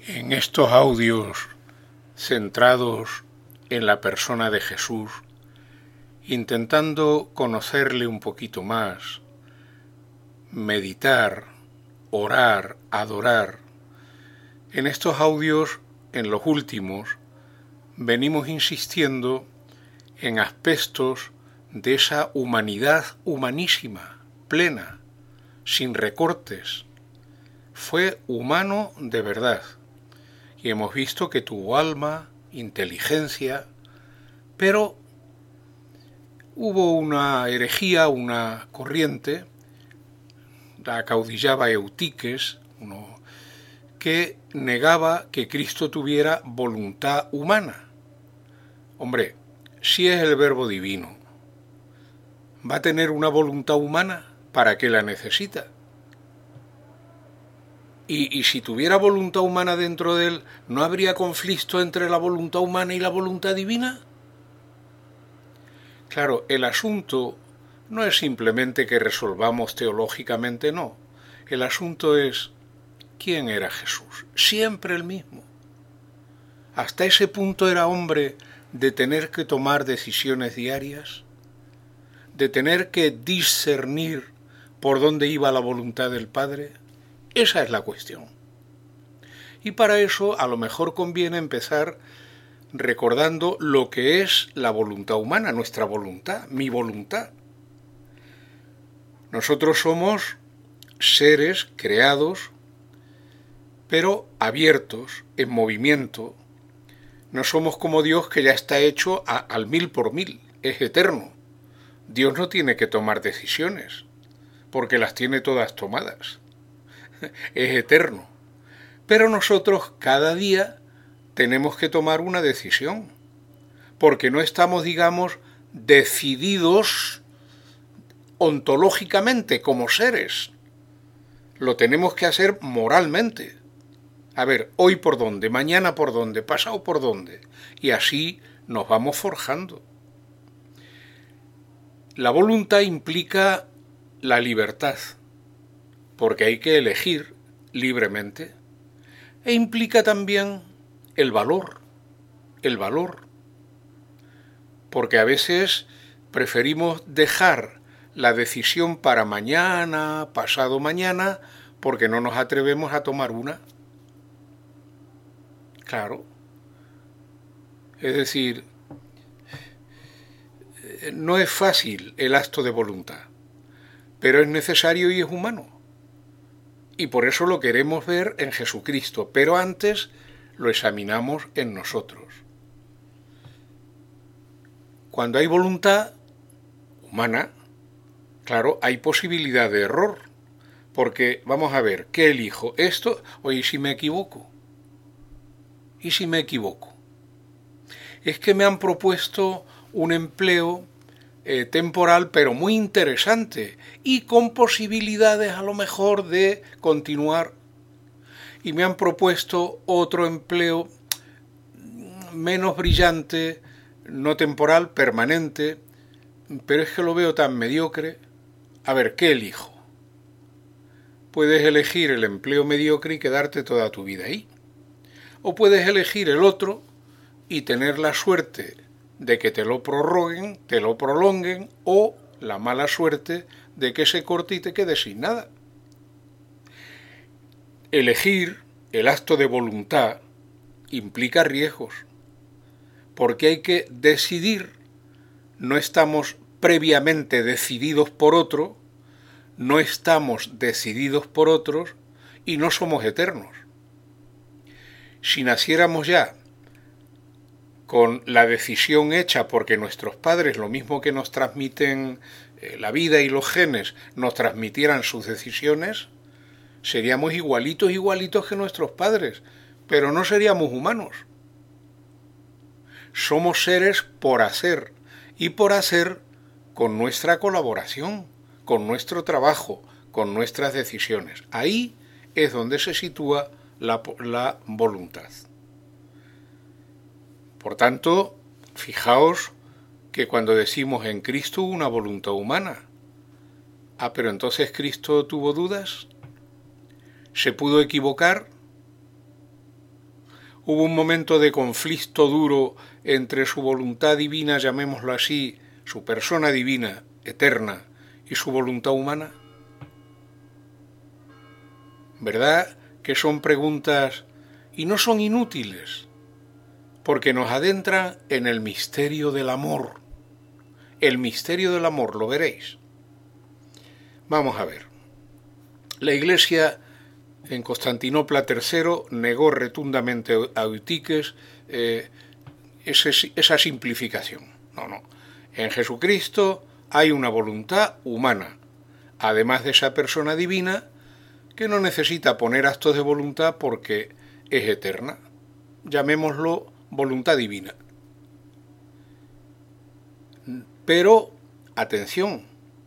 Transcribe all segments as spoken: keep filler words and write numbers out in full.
En estos audios centrados en la persona de Jesús, intentando conocerle un poquito más, meditar, orar, adorar, en estos audios, en los últimos, venimos insistiendo en aspectos de esa humanidad humanísima, plena, sin recortes. Fue humano de verdad. Y hemos visto que tuvo alma, inteligencia, pero hubo una herejía, una corriente, la acaudillaba Eutiques, uno, que negaba que Cristo tuviera voluntad humana. Hombre, si es el Verbo divino, ¿va a tener una voluntad humana? ¿Para qué la necesita? Y, y si tuviera voluntad humana dentro de él, ¿no habría conflicto entre la voluntad humana y la voluntad divina? Claro, el asunto no es simplemente que resolvamos teológicamente, no. El asunto es, ¿quién era Jesús? Siempre el mismo. Hasta ese punto era hombre de tener que tomar decisiones diarias, de tener que discernir por dónde iba la voluntad del Padre. Esa es la cuestión. Y para eso a lo mejor conviene empezar recordando lo que es la voluntad humana, nuestra voluntad, mi voluntad. Nosotros somos seres creados, pero abiertos, en movimiento. No somos como Dios, que ya está hecho a, al mil por mil, es eterno. Dios no tiene que tomar decisiones, porque las tiene todas tomadas. Es eterno. Pero nosotros cada día tenemos que tomar una decisión, porque no estamos, digamos, decididos ontológicamente como seres. Lo tenemos que hacer moralmente. A ver, hoy por dónde, mañana por dónde, pasado por dónde. Y así nos vamos forjando. La voluntad implica la libertad, porque hay que elegir libremente, e implica también el valor, el valor, porque a veces preferimos dejar la decisión para mañana, pasado mañana, porque no nos atrevemos a tomar una. Claro. Es decir, no es fácil el acto de voluntad, pero es necesario y es humano. Y por eso lo queremos ver en Jesucristo, pero antes lo examinamos en nosotros. Cuando hay voluntad humana, claro, hay posibilidad de error, porque vamos a ver, ¿qué elijo? Esto, oye, ¿y si me equivoco? ¿Y si me equivoco? Es que me han propuesto un empleo eh, temporal, pero muy interesante, y con posibilidades a lo mejor de continuar. Y me han propuesto otro empleo menos brillante, no temporal, permanente, pero es que lo veo tan mediocre. A ver, ¿qué elijo? Puedes elegir el empleo mediocre y quedarte toda tu vida ahí. O puedes elegir el otro y tener la suerte de que te lo prorroguen, te lo prolonguen, o la mala suerte de que se corte y te quedes sin nada. Elegir el acto de voluntad implica riesgos, porque hay que decidir. No estamos previamente decididos por otro, no estamos decididos por otros y no somos eternos. Si naciéramos ya con la decisión hecha, porque nuestros padres, lo mismo que nos transmiten eh, la vida y los genes, nos transmitieran sus decisiones, seríamos igualitos, igualitos que nuestros padres, pero no seríamos humanos. Somos seres por hacer, y por hacer con nuestra colaboración, con nuestro trabajo, con nuestras decisiones. Ahí es donde se sitúa la, la voluntad. Por tanto, fijaos que cuando decimos en Cristo una voluntad humana, ah, pero entonces Cristo tuvo dudas, se pudo equivocar, Hubo un momento de conflicto duro entre su voluntad divina, llamémoslo así, su persona divina, eterna, y su voluntad humana. ¿Verdad que son preguntas y no son inútiles? Porque nos adentran en el misterio del amor. El misterio del amor, lo veréis. Vamos a ver. La Iglesia en Constantinopla tercero negó rotundamente a Eutíquez eh, ese, esa simplificación. No, no. En Jesucristo hay una voluntad humana, además de esa persona divina que no necesita poner actos de voluntad porque es eterna. Llamémoslo voluntad divina. Pero, atención,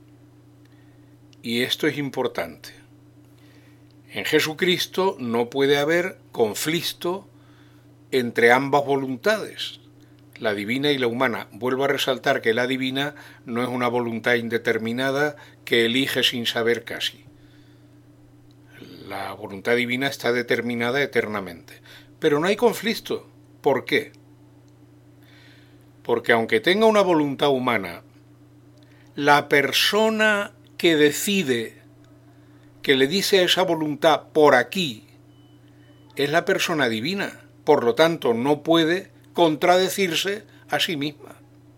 y esto es importante, en Jesucristo no puede haber conflicto entre ambas voluntades, la divina y la humana. Vuelvo a resaltar que la divina no es una voluntad indeterminada que elige sin saber casi. La voluntad divina está determinada eternamente. Pero no hay conflicto. ¿Por qué? Porque aunque tenga una voluntad humana, la persona que decide, que le dice a esa voluntad por aquí, es la persona divina. Por lo tanto, no puede contradecirse a sí misma.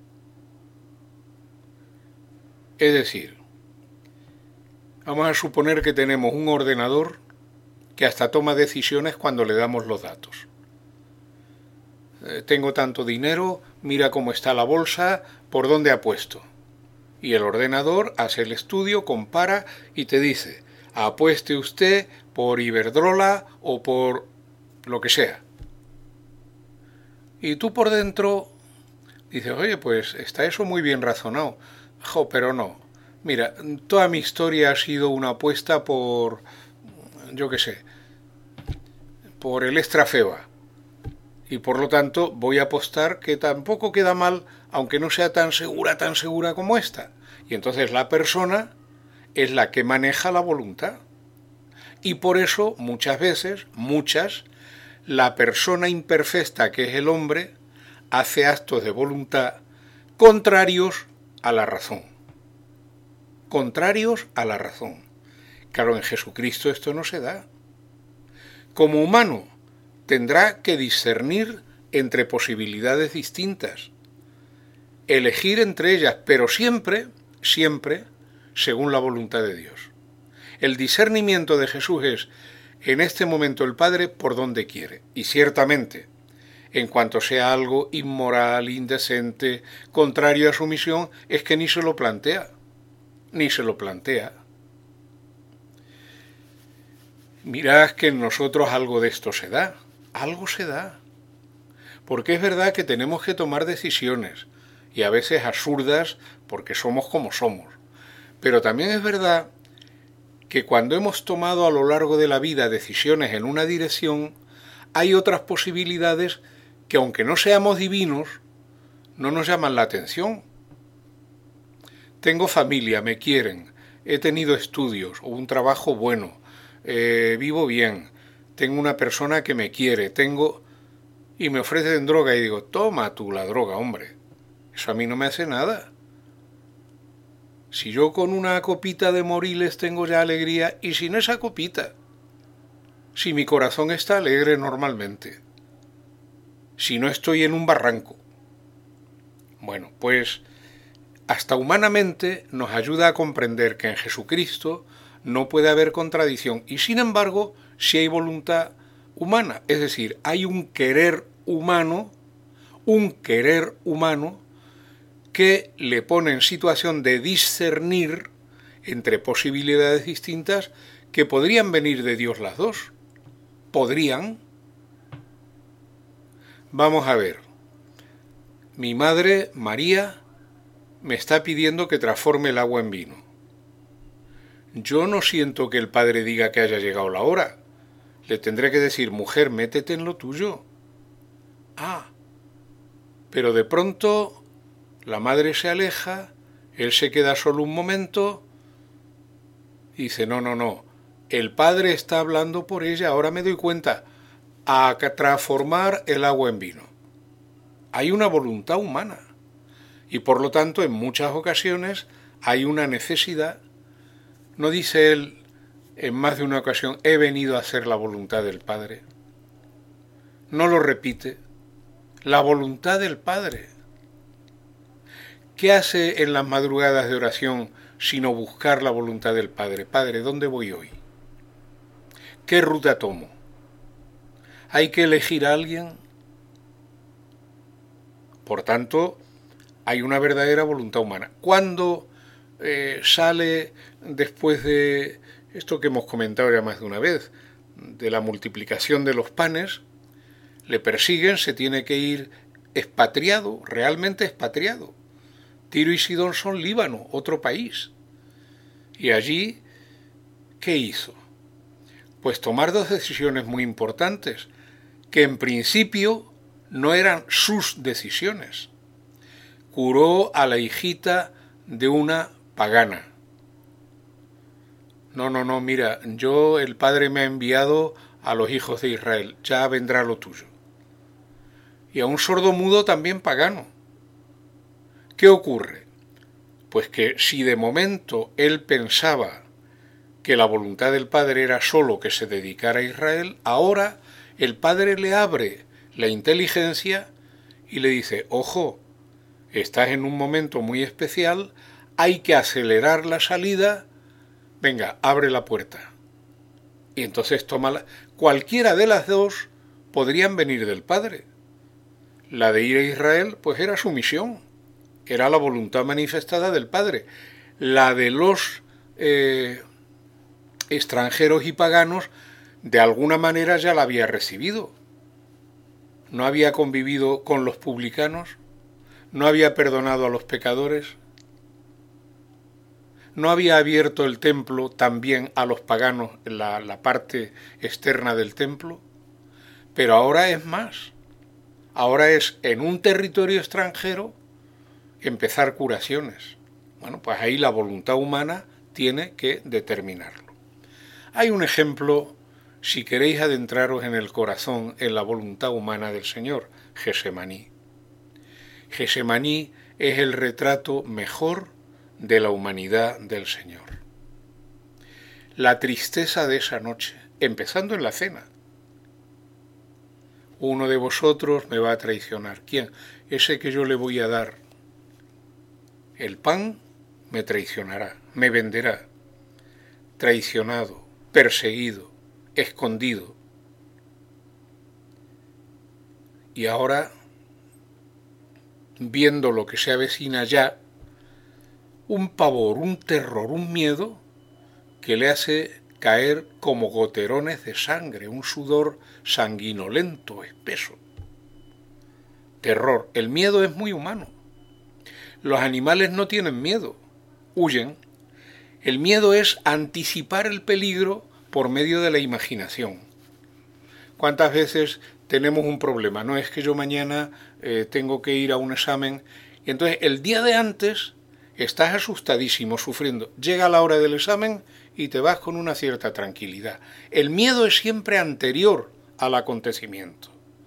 Es decir, vamos a suponer que tenemos un ordenador que hasta toma decisiones cuando le damos los datos. Eh, tengo tanto dinero, mira cómo está la bolsa, por dónde apuesto. Y el ordenador hace el estudio, compara y te dice, apueste usted por Iberdrola o por lo que sea. Y tú por dentro dices, oye, pues está eso muy bien razonado. Jo, pero no. Mira, toda mi historia ha sido una apuesta por, yo qué sé, por el Estrafeba. Y por lo tanto voy a apostar que tampoco queda mal, aunque no sea tan segura, tan segura como esta. Y entonces la persona es la que maneja la voluntad. Y por eso muchas veces, muchas, la persona imperfecta que es el hombre hace actos de voluntad contrarios a la razón. Contrarios a la razón. Claro, en Jesucristo esto no se da. Como humano, tendrá que discernir entre posibilidades distintas, elegir entre ellas, pero siempre, siempre, según la voluntad de Dios. El discernimiento de Jesús es, en este momento el Padre por donde quiere, y ciertamente, en cuanto sea algo inmoral, indecente, contrario a su misión, es que ni se lo plantea, ni se lo plantea. Mirad que en nosotros algo de esto se da, algo se da. Porque es verdad que tenemos que tomar decisiones, y a veces absurdas porque somos como somos. Pero también es verdad que cuando hemos tomado a lo largo de la vida decisiones en una dirección, hay otras posibilidades que aunque no seamos divinos, no nos llaman la atención. Tengo familia, me quieren, he tenido estudios o un trabajo bueno, eh, vivo bien, tengo una persona que me quiere, tengo... y me ofrecen droga y digo, toma tú la droga, hombre, eso a mí no me hace nada. Si yo con una copita de Moriles tengo ya alegría, y sin esa copita, si mi corazón está alegre normalmente, si no estoy en un barranco. Bueno, pues hasta humanamente nos ayuda a comprender que en Jesucristo no puede haber contradicción, y sin embargo, si hay voluntad humana, es decir, hay un querer humano, un querer humano que le pone en situación de discernir entre posibilidades distintas que podrían venir de Dios las dos. Podrían. Vamos a ver. Mi madre, María, me está pidiendo que transforme el agua en vino. Yo no siento que el Padre diga que haya llegado la hora. Le tendré que decir, mujer, métete en lo tuyo. Ah, pero de pronto la madre se aleja, él se queda solo un momento y dice, no, no, no, el Padre está hablando por ella, ahora me doy cuenta. a transformar el agua en vino. Hay una voluntad humana y por lo tanto en muchas ocasiones hay una necesidad. ¿No dice él en más de una ocasión, he venido a hacer la voluntad del Padre? No lo repite. La voluntad del Padre. ¿Qué hace en las madrugadas de oración sino buscar la voluntad del Padre? Padre, ¿dónde voy hoy? ¿Qué ruta tomo? ¿Hay que elegir a alguien? Por tanto, hay una verdadera voluntad humana. Cuando eh, sale después de esto que hemos comentado ya más de una vez, de la multiplicación de los panes, le persiguen, se tiene que ir expatriado, realmente expatriado. Tiro y Sidón son Líbano, otro país. Y allí, ¿qué hizo? Pues tomar dos decisiones muy importantes, que en principio no eran sus decisiones. Curó a la hijita de una pagana. No, no, no, mira, yo, el Padre me ha enviado a los hijos de Israel, ya vendrá lo tuyo. Y a un sordomudo también pagano. ¿Qué ocurre? Pues que si de momento él pensaba que la voluntad del Padre era solo que se dedicara a Israel, ahora el Padre le abre la inteligencia y le dice, ojo, estás en un momento muy especial, hay que acelerar la salida, venga, abre la puerta. Y entonces toma la... Cualquiera de las dos podrían venir del Padre. La de ir a Israel, pues era su misión, era la voluntad manifestada del Padre. La de los eh, extranjeros y paganos, de alguna manera ya la había recibido. No había convivido con los publicanos, no había perdonado a los pecadores, no había abierto el templo también a los paganos, la, la parte externa del templo, pero ahora es más. Ahora es en un territorio extranjero empezar curaciones. Bueno, pues ahí la voluntad humana tiene que determinarlo. Hay un ejemplo, si queréis adentraros en el corazón, en la voluntad humana del Señor, Gesemaní. Gesemaní es el retrato mejor de la humanidad del Señor. La tristeza de esa noche, empezando en la cena. Uno de vosotros me va a traicionar. ¿Quién? Ese que yo le voy a dar el pan me traicionará, me venderá. Traicionado, perseguido, escondido. Y ahora, viendo lo que se avecina ya, un pavor, un terror, un miedo que le hace caer como goterones de sangre, un sudor sanguinolento, espeso. Terror. El miedo es muy humano. Los animales no tienen miedo, huyen. El miedo es anticipar el peligro por medio de la imaginación. ¿Cuántas veces tenemos un problema? No es que yo mañana eh, tengo que ir a un examen y entonces el día de antes estás asustadísimo, sufriendo. Llega la hora del examen y te vas con una cierta tranquilidad. El miedo es siempre anterior al acontecimiento.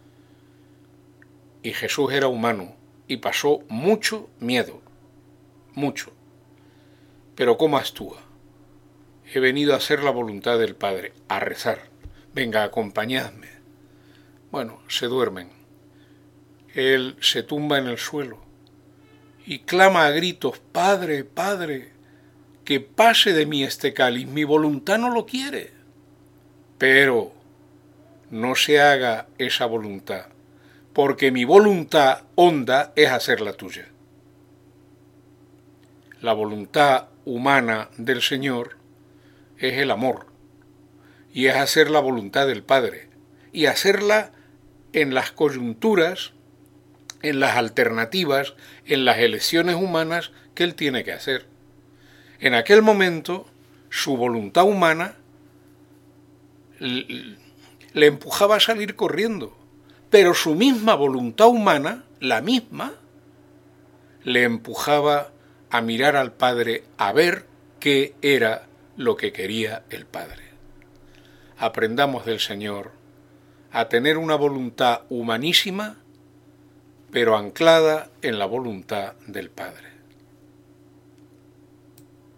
Y Jesús era humano y pasó mucho miedo, mucho. Pero ¿cómo actúa? He venido a hacer la voluntad del Padre, a rezar. Venga, acompañadme. Bueno, se duermen. Él se tumba en el suelo y clama a gritos, Padre, Padre, que pase de mí este cáliz, mi voluntad no lo quiere. Pero no se haga esa voluntad, porque mi voluntad honda es hacer la tuya. La voluntad humana del Señor es el amor, y es hacer la voluntad del Padre, y hacerla en las coyunturas, en las alternativas, en las elecciones humanas que Él tiene que hacer. En aquel momento, su voluntad humana le empujaba a salir corriendo, pero su misma voluntad humana, la misma, le empujaba a mirar al Padre, a ver qué era lo que quería el Padre. Aprendamos del Señor a tener una voluntad humanísima, pero anclada en la voluntad del Padre.